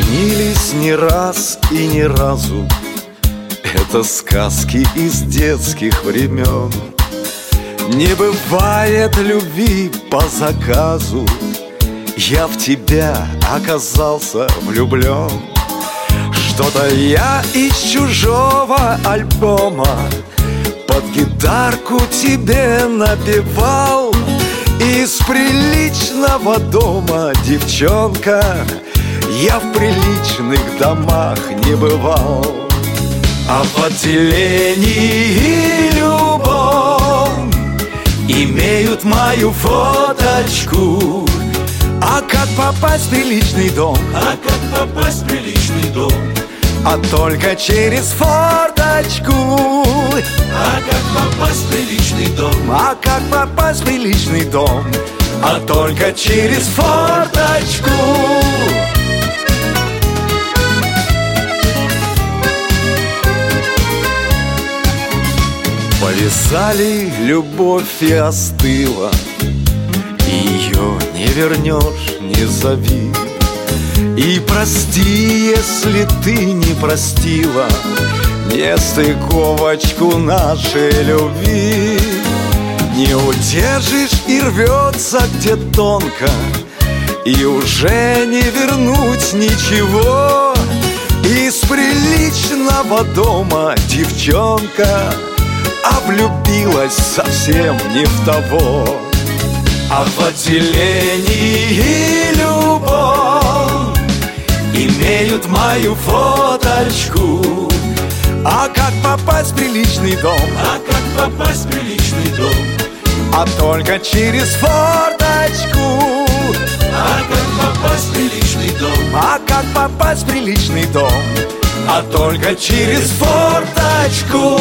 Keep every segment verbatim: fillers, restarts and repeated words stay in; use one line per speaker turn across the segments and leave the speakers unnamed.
снились не раз и ни разу. Это сказки из детских времен. Не бывает любви по заказу. Я в тебя оказался влюблен. Что-то я из чужого альбома под гитарку тебе напевал. Из приличного дома, девчонка, я в приличных домах не бывал. А в отделении любовь имеют мою фоточку. А как попасть в приличный дом?
А как попасть в приличный дом?
А только через форточку.
А как попасть в приличный дом?
А как попасть в приличный дом? А только через форточку. Повязали любовь и остыла, ее не вернешь, не зови. И прости, если ты не простила нестыковочку нашей любви. Не удержишь и рвется где тонко, и уже не вернуть ничего. Из приличного дома девчонка, а влюбилась совсем не в того. А в отделении любовь имеют мою фоточку. А как попасть в приличный дом?
А как попасть в приличный дом?
А только через форточку.
А как попасть в приличный дом?
А как попасть в приличный дом? А только через форточку.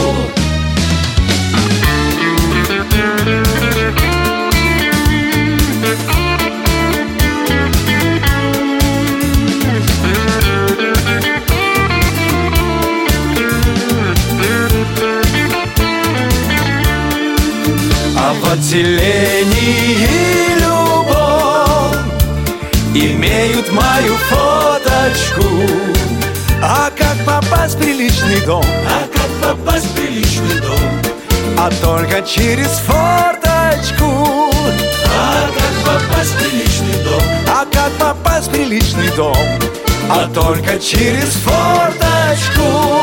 А в отделении любовь имеют мою фоточку. А как попасть в приличный дом?
А как попасть в приличный дом?
А только через форточку.
А как попасть в приличный дом?
А как попасть в приличный дом? А только через форточку.